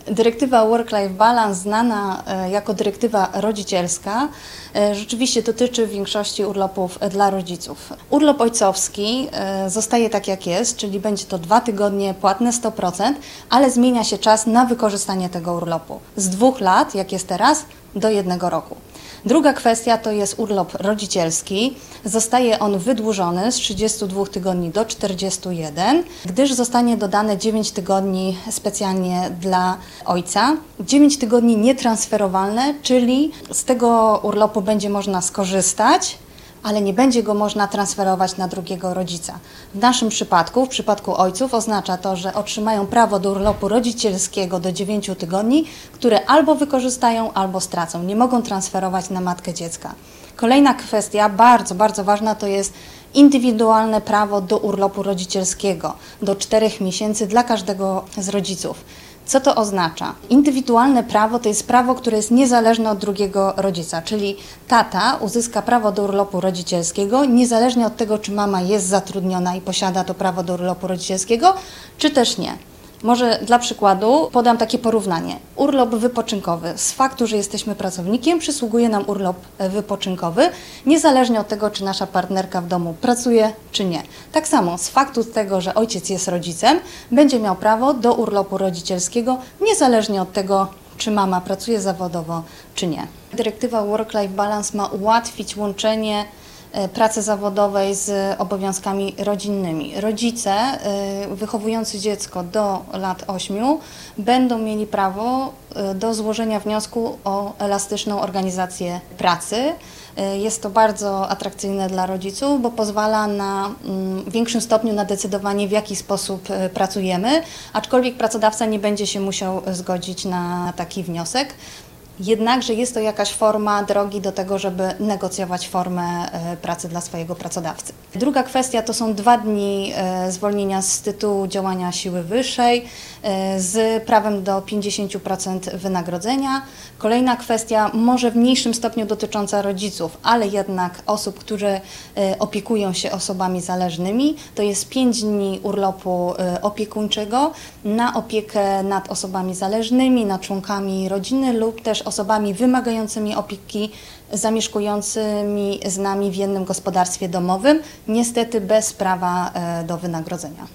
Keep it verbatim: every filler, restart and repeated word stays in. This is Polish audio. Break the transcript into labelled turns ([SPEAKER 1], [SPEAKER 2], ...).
[SPEAKER 1] Dyrektywa Work-Life Balance, znana jako dyrektywa rodzicielska, rzeczywiście dotyczy w większości urlopów dla rodziców. Urlop ojcowski zostaje tak jak jest, czyli będzie to dwa tygodnie płatne sto procent, ale zmienia się czas na wykorzystanie tego urlopu. Z dwóch lat, jak jest teraz, do jednego roku. Druga kwestia to jest urlop rodzicielski. Zostaje on wydłużony z trzydziestu dwóch tygodni do czterdziestu jeden, gdyż zostanie dodane dziewięć tygodni specjalnie dla ojca. dziewięć tygodni nietransferowalne, czyli z tego urlopu będzie można skorzystać, ale nie będzie go można transferować na drugiego rodzica. W naszym przypadku, w przypadku ojców, oznacza to, że otrzymają prawo do urlopu rodzicielskiego do dziewięciu tygodni, które albo wykorzystają, albo stracą. Nie mogą transferować na matkę dziecka. Kolejna kwestia, bardzo, bardzo ważna, to jest indywidualne prawo do urlopu rodzicielskiego do czterech miesięcy dla każdego z rodziców. Co to oznacza? Indywidualne prawo to jest prawo, które jest niezależne od drugiego rodzica, czyli tata uzyska prawo do urlopu rodzicielskiego niezależnie od tego, czy mama jest zatrudniona i posiada to prawo do urlopu rodzicielskiego, czy też nie. Może dla przykładu podam takie porównanie. Urlop wypoczynkowy. Z faktu, że jesteśmy pracownikiem, przysługuje nam urlop wypoczynkowy, niezależnie od tego, czy nasza partnerka w domu pracuje, czy nie. Tak samo z faktu tego, że ojciec jest rodzicem, będzie miał prawo do urlopu rodzicielskiego, niezależnie od tego, czy mama pracuje zawodowo, czy nie. Dyrektywa Work-Life Balance ma ułatwić łączenie pracy zawodowej z obowiązkami rodzinnymi. Rodzice wychowujący dziecko do lat ośmiu będą mieli prawo do złożenia wniosku o elastyczną organizację pracy. Jest to bardzo atrakcyjne dla rodziców, bo pozwala na większym stopniu na decydowanie, w jaki sposób pracujemy, aczkolwiek pracodawca nie będzie się musiał zgodzić na taki wniosek. Jednakże jest to jakaś forma drogi do tego, żeby negocjować formę pracy dla swojego pracodawcy. Druga kwestia to są dwa dni zwolnienia z tytułu działania siły wyższej z prawem do pięćdziesięciu procent wynagrodzenia. Kolejna kwestia, może w mniejszym stopniu dotycząca rodziców, ale jednak osób, które opiekują się osobami zależnymi, to jest pięć dni urlopu opiekuńczego na opiekę nad osobami zależnymi, nad członkami rodziny lub też osobami wymagającymi opieki, zamieszkującymi z nami w jednym gospodarstwie domowym, niestety bez prawa do wynagrodzenia.